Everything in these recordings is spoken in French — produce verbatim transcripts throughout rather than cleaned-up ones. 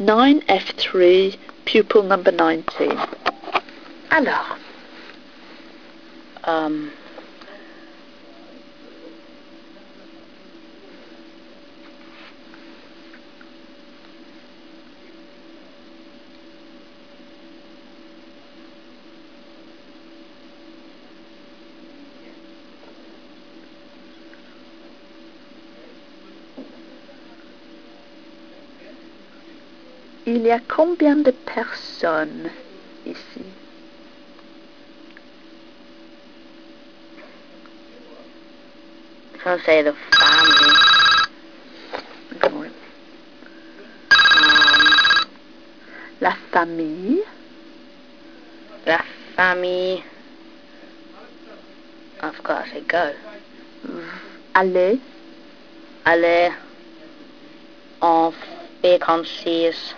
nine F three, pupil number nineteen. Alors, Um, il y a combien de personnes ici? I'll say the family. Um, la famille. La famille. I've got to say go. Aller. Aller en vacances.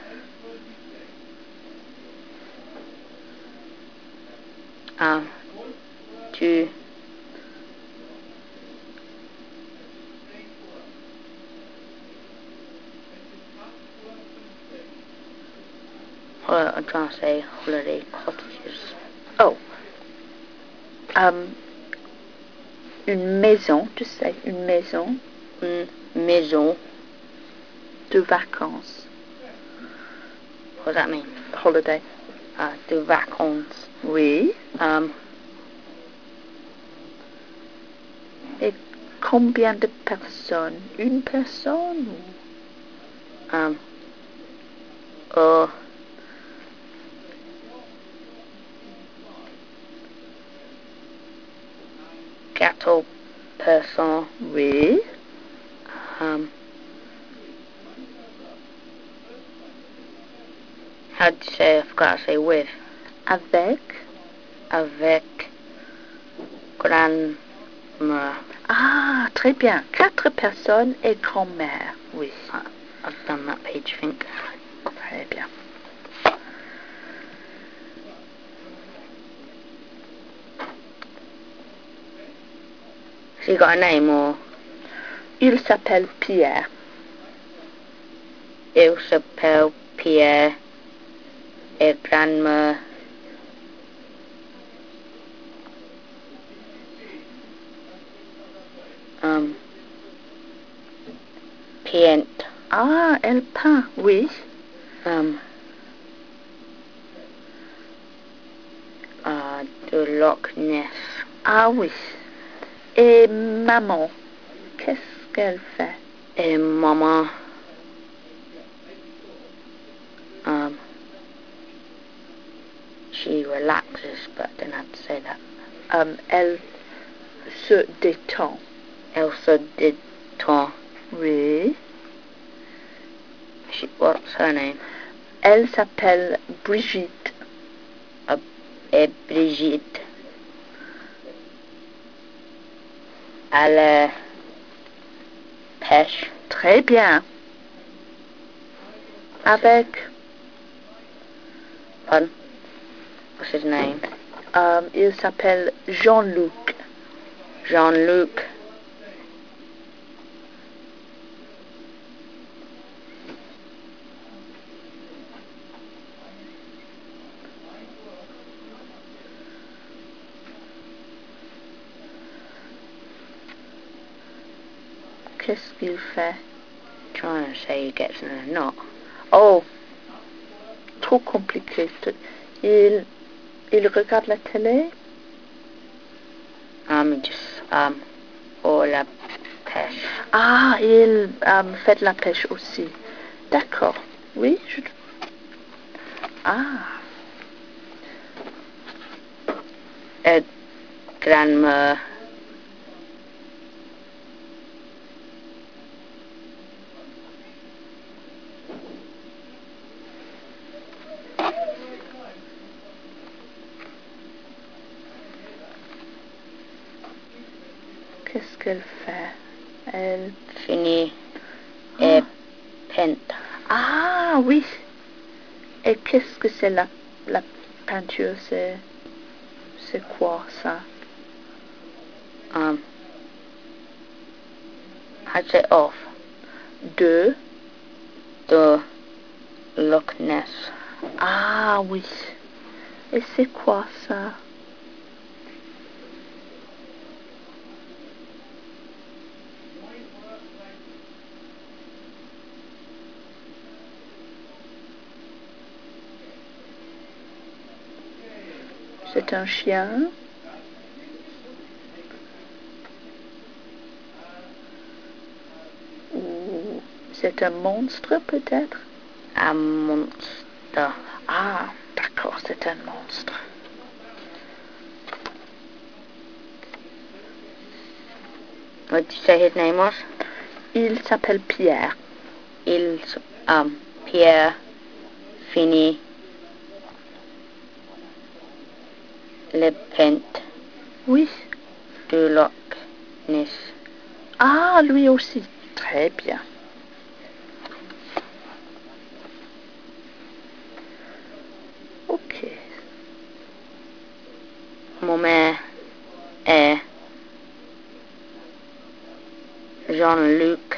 Um, tu Well, I'm trying to say holiday cottages. Oh. Um, une maison, tu sais, une maison. Une maison. De vacances. What does that mean? Holiday. Uh, de vacances. Oui. Um, Et combien de personnes? Une personne? um, uh, quatre personnes. Oui. Um, how do you say, I've got to say with? Avec. Avec grand-mère. Ah, très bien. Quatre personnes et grand-mère. Oui. Uh, I've done that page, I think. Très bien. So you got a name or? Il s'appelle Pierre. Il s'appelle Pierre et grand-mère. Um, peint. Ah, elle peint, oui. Um, uh, de Loch Ness. Ah oui. Et maman, qu'est-ce qu'elle fait? Et maman. Um, she relaxes, but I didn't have to say that. Um, elle se détend. Elle se détend. Oui. She, what's her name? Elle s'appelle Brigitte. Uh, et Brigitte. Elle pêche. Très bien. Avec, Pardon? What's his name? um, il s'appelle Jean-Luc. Jean-Luc. Qu'est-ce qu'il fait? Trying to say he gets in a knot. Oh, trop compliqué. Il, il regarde la télé? Um, just, um, pour la pêche. Ah, il um, fait de la pêche aussi. D'accord. Oui, je... Ah. Et grand-mère. Qu'est-ce qu'elle fait? Elle... Fini. Et Ah. peint. Ah, oui. Et qu'est-ce que c'est la, la peinture? C'est... C'est quoi, ça? Um, how'd you say off? De... De Loch Ness. Ah oui. Et c'est quoi ça? C'est un chien? Ou c'est un monstre peut-être? Un monstre. Ah, d'accord, c'est un monstre. What did you say his name was? Il s'appelle Pierre. Il, um, Pierre Finney Lepent Oui. du Loch Ness. Ah, lui aussi. Très bien. Ok. Mon mère est Jean-Luc.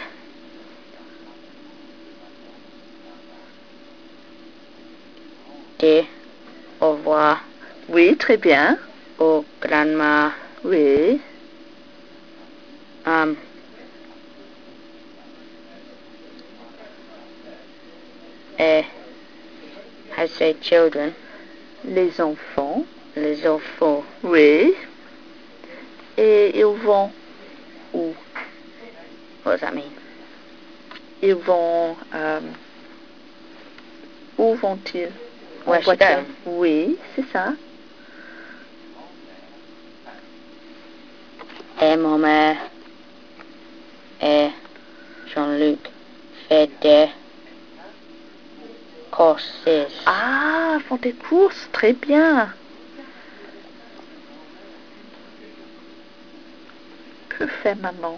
Et au revoir Oui, très bien. au grand-mère. Oui. Um, et has say children. Les enfants. Les enfants. Oui. Et ils vont où? What does that mean? Ils vont... euh, où vont-ils? En Where's she voiture. going? Oui, c'est ça. Et mon mère et Jean-Luc fait des courses. Ah, font des courses. Très bien. Que fait maman?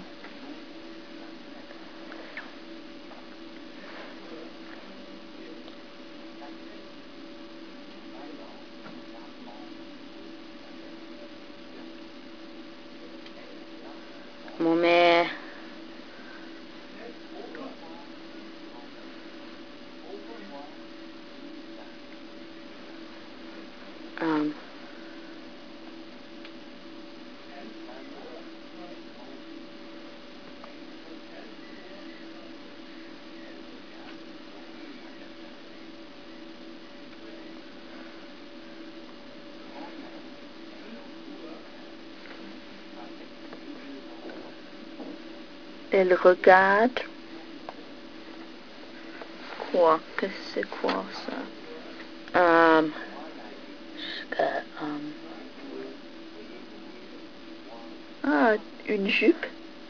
Mon mère um, Elle regarde. Quoi? Que c'est quoi ça? um, skirt, um, Ah, une jupe.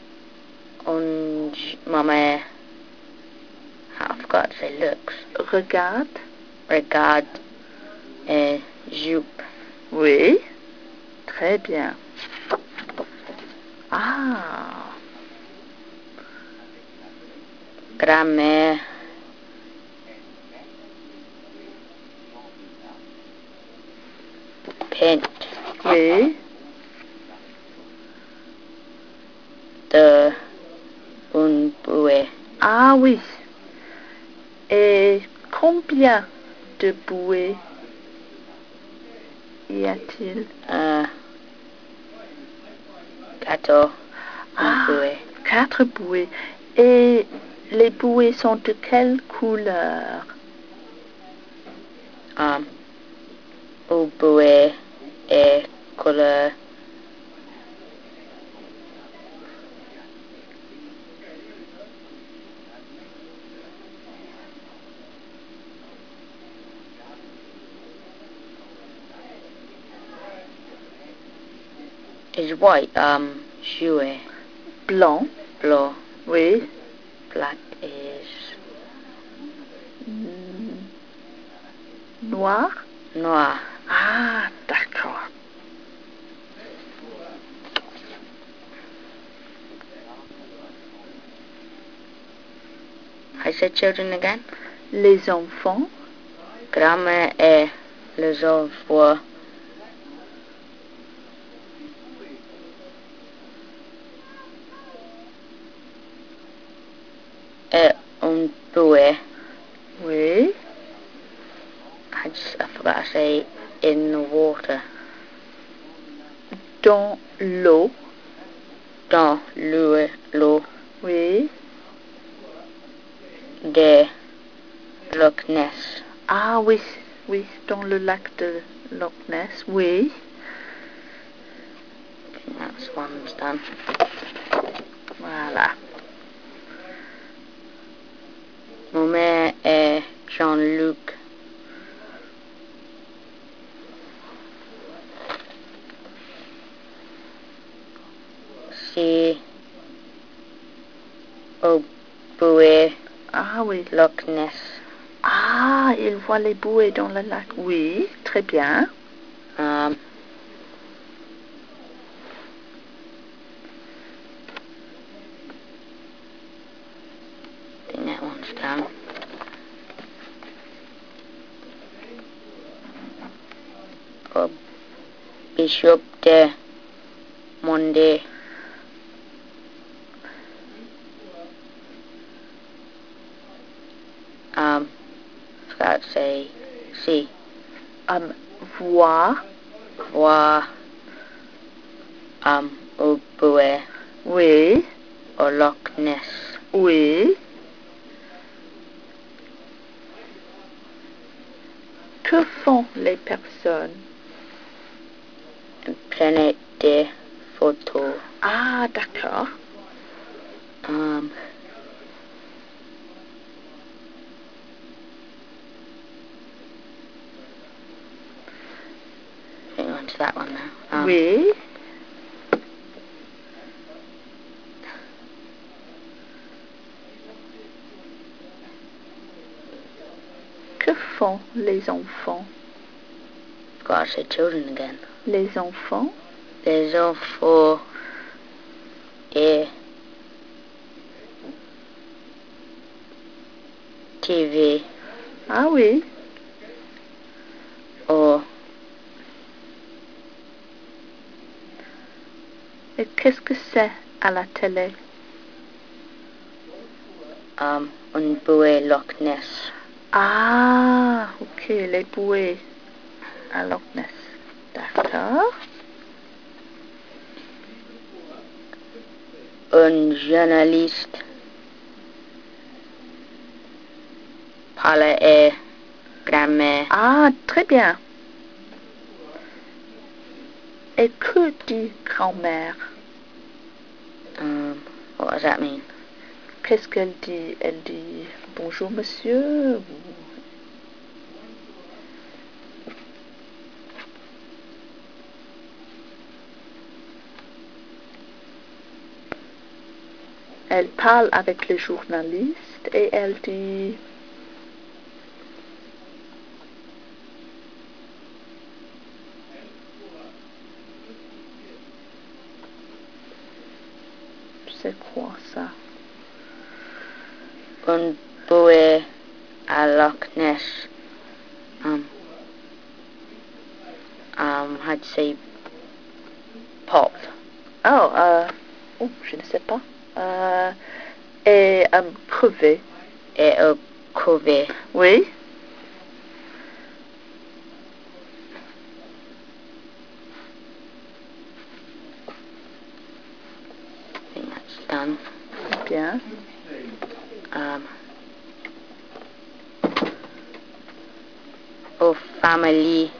on ma mère, I forgot to say looks. Regarde. Regarde et jupe. Oui. Très bien. Ah. Grand-mère peint Oui. de une bouée. Ah oui. Et combien de bouées y a-t-il? Euh, quatre Ah, bouées. quatre bouées. Et les bouées sont de quelle couleur? Um, une bouée et couleur is white. Um, jouet. Blanc. Blue. Oui. Black is Mm, Noir. noir. Ah, d'accord. I said children again. Les enfants. Grand-mère et les enfants et une bouée. Oui. I just I forgot to say in the water. Dans l'eau. Dans l'eau. L'eau. Oui. De Loch Ness. Ah oui, oui, dans le lac de Loch Ness, oui. I think that's one's done. Voilà. Mon mère est Jean-Luc. C'est au bouée Ah oui. Loch Ness. Ah, il voit les bouées dans le lac. Oui, très bien. Um, I think that one's done. Au Bishop de Monde. Um, forgot to say C. Um, voir. Voir. Um, au bouée Oui, au Loch Ness. oui. Que font les personnes? Prennent des photos. Ah, d'accord. Um, I think on to that one now. Um, Oui. Que font les enfants? Forgot to say children again. Les enfants? Les enfants et T V Ah oui. ou Et qu'est-ce que c'est à la télé? um, une bouée Loch Ness. Ah, ok, les bouées à Loch Ness. D'accord. Un journaliste parle et grammaire. Ah, très bien. Et que dit grand-mère? Um, what does that mean? Qu'est-ce qu'elle dit? Elle dit bonjour monsieur. Elle parle avec le journaliste et elle dit c'est quoi ça? Une bouée à Loch Ness. Um, um, I'd say pop. Oh, euh, oh, je ne sais pas. Euh, et euh, crevé. Et au couvé. Oui. I think that's done. Bien. Um, au family.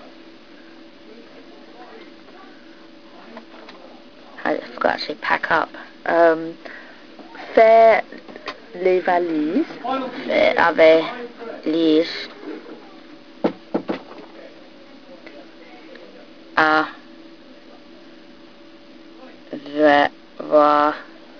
I forgot to say pack up. Euh, faire les valises. Fait avec les à ve- voir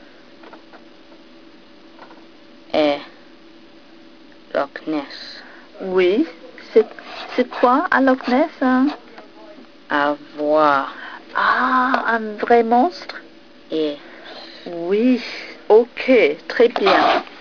et Loch Ness. Oui. C'est, c'est quoi à Loch Ness? Hein? À voir Ah, un vrai monstre? et Oui. Ok, très bien.